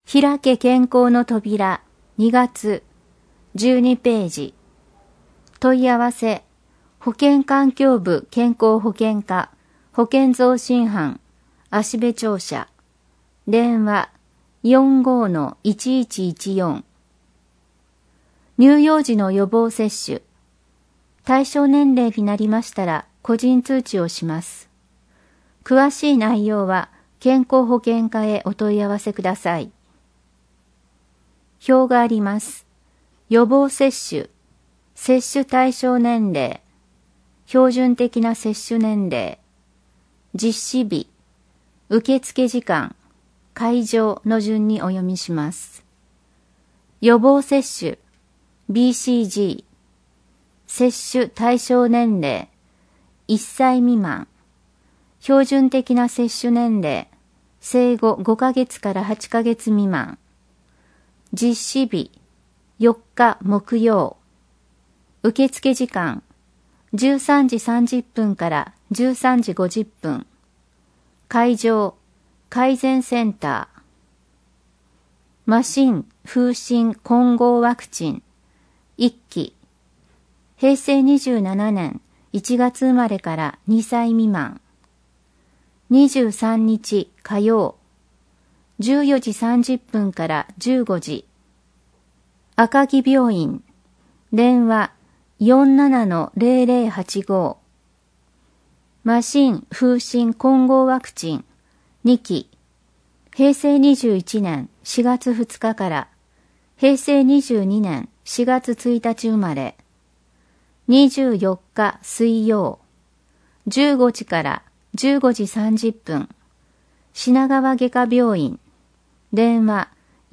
開け健康の扉2月12ページ。問い合わせ保健環境部健康保険課保健増進班芦部庁舎電話 45-1114 乳幼児の予防接種対象年齢になりましたら個人通知をします。詳しい内容は健康保険課へお問い合わせください。表があります。予防接種、接種対象年齢、標準的な接種年齢、実施日、受付時間、会場の順にお読みします。予防接種、BCG、接種対象年齢、1歳未満、標準的な接種年齢、生後5ヶ月から8ヶ月未満、実施日、4日木曜、受付時間、13時30分から13時50分、会場、改善センター、麻疹、風疹混合ワクチン、1期、平成27年1月生まれから2歳未満、23日火曜、14時30分から15時、赤城病院、電話 47-0085 麻疹、風疹混合ワクチン2期、平成21年4月2日から平成22年4月1日生まれ、24日水曜、15時から15時30分、品川外科病院、電話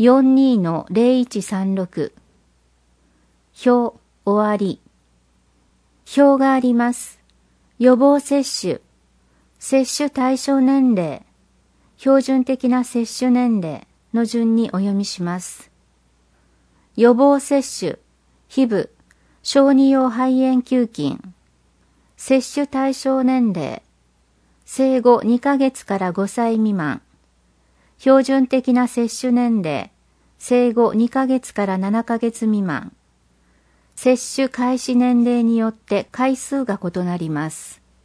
42-0136 表終わり。表があります。予防接種、接種対象年齢、標準的な接種年齢の順にお読みします。予防接種、ヒブ、小児用肺炎球菌、接種対象年齢、生後2ヶ月から5歳未満、標準的な接種年齢、生後2ヶ月から7ヶ月未満、接種開始年齢によって回数が異なります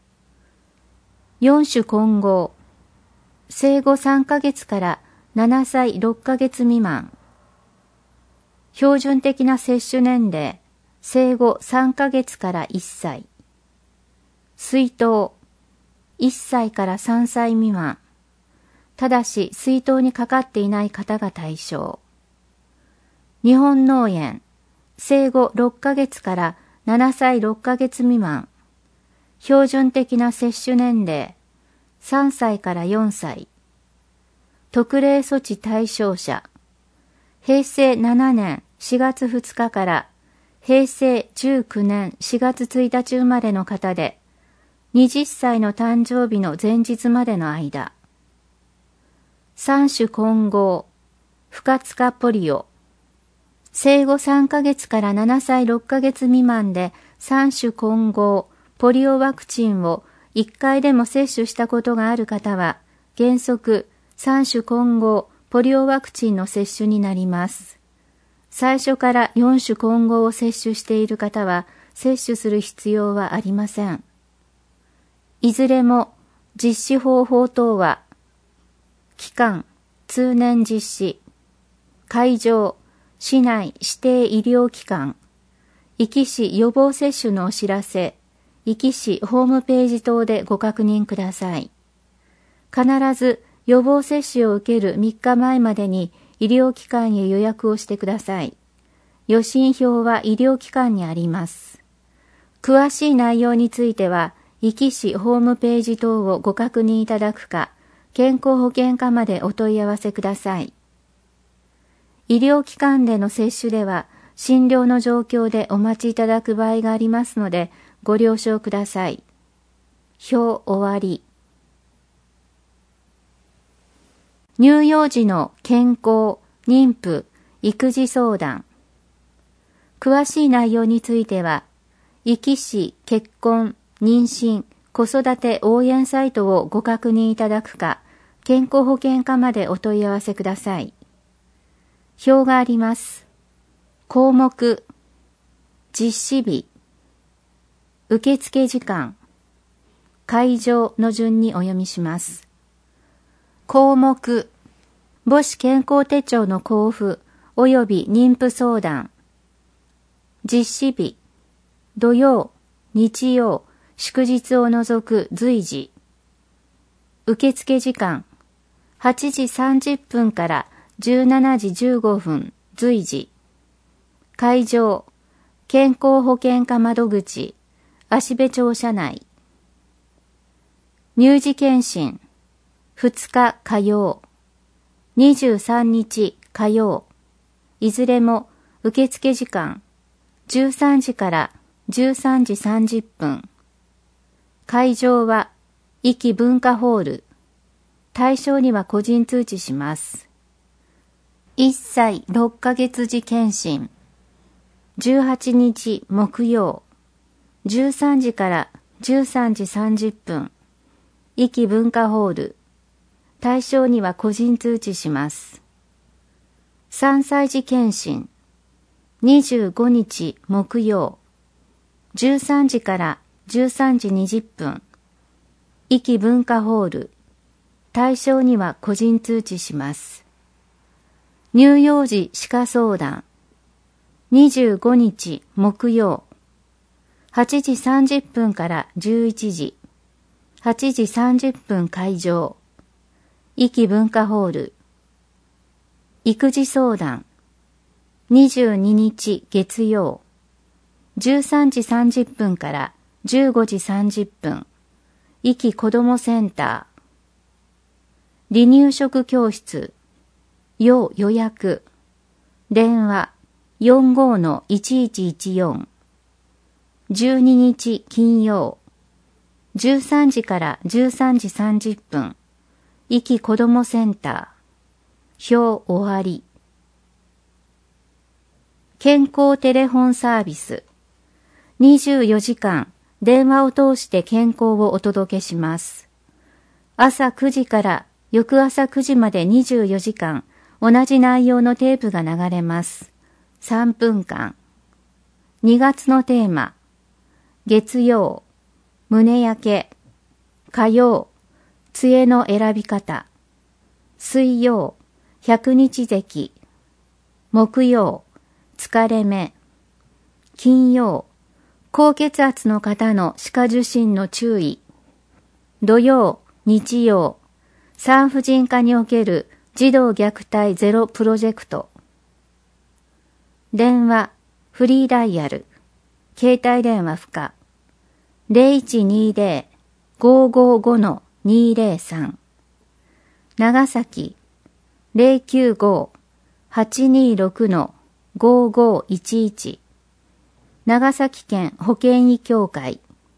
。4種混合、生後3ヶ月から7歳6ヶ月未満、標準的な接種年齢、生後3ヶ月から1歳、水筒、1歳から3歳未満、ただし水筒にかかっていない方が対象。日本脳炎、生後6ヶ月から7歳6ヶ月未満、標準的な接種年齢、3歳から4歳、特例措置対象者、平成7年4月2日から平成19年4月1日生まれの方で、20歳の誕生日の前日までの間、3種混合、不活化ポリオ、生後3ヶ月から7歳6ヶ月未満で3種混合ポリオワクチンを1回でも接種したことがある方は、原則3種混合ポリオワクチンの接種になります。最初から4種混合を接種している方は、接種する必要はありません。いずれも実施方法等は、期間、通年実施、会場、市内指定医療機関、壱岐市予防接種のお知らせ、壱岐市ホームページ等でご確認ください。必ず予防接種を受ける3日前までに医療機関へ予約をしてください。予診票は医療機関にあります。詳しい内容については、壱岐市ホームページ等をご確認いただくか、健康保険課までお問い合わせください。医療機関での接種では、診療の状況でお待ちいただく場合がありますので、ご了承ください。表終わり。乳幼児の健康、妊婦、育児相談。詳しい内容については、壱岐市結婚、妊娠、子育て応援サイトをご確認いただくか、健康保険課までお問い合わせください。 表があります。項目、実施日、受付時間、会場の順にお読みします。項目、母子健康手帳の交付及び妊婦相談。実施日、土曜、日曜、祝日を除く随時。受付時間、8時30分から17時15分随時。会場、健康保険課窓口、芦部庁舎内。乳児健診、2日火曜、23日火曜、いずれも受付時間、13時から13時30分。会場は、壱岐文化ホール。対象には個人通知します。1歳6ヶ月児検診。18日木曜。13時から13時30分。壱岐文化ホール。対象には個人通知します。3歳児検診。25日木曜。13時から13時20分。壱岐文化ホール。対象には個人通知します。乳幼児歯科相談。25日木曜。8時30分から11時。8時30分会場。壱岐文化ホール。育児相談。22日月曜。13時30分から15時30分。壱岐子どもセンター。離乳食教室。要予約。電話 45-1114。12日金曜。13時から13時30分。壱岐子どもセンター。表終わり。健康テレフォンサービス。24時間電話を通して健康をお届けします。朝9時から翌朝9時まで24時間同じ内容のテープが流れます。3分間。2月のテーマ。月曜、胸焼け。火曜、杖の選び方。水曜、100日咳。木曜、疲れ目。金曜、高血圧の方の歯科受診の注意。土曜、日曜、産婦人科における児童虐待ゼロプロジェクト。電話、フリーダイヤル。携帯電話不可。0120-555-203。長崎、095-826-5511。長崎県保健医協会。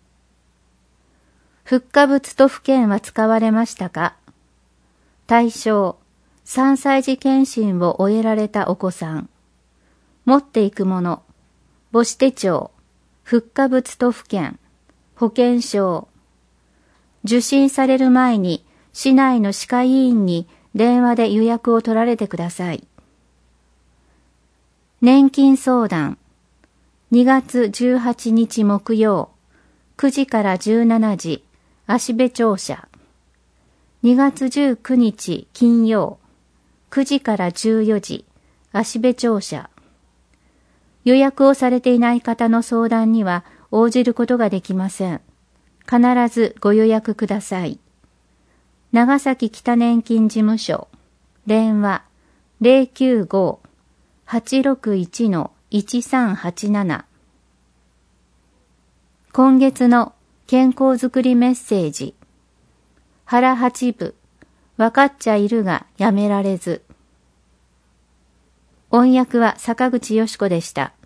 復化物都府県は使われましたか？対象、3歳児検診を終えられたお子さん。持っていくもの、母子手帳、復化物都府県、保険証。受診される前に市内の歯科医院に電話で予約を取られてください。年金相談。2月18日木曜、9時から17時、芦部庁舎。2月19日金曜、9時から14時、芦部庁舎。予約をされていない方の相談には応じることができません。必ずご予約ください。長崎北年金事務所。電話 095-861-1387。今月の健康づくりメッセージ。腹八分、わかっちゃいるがやめられず。音訳は坂口よし子でした。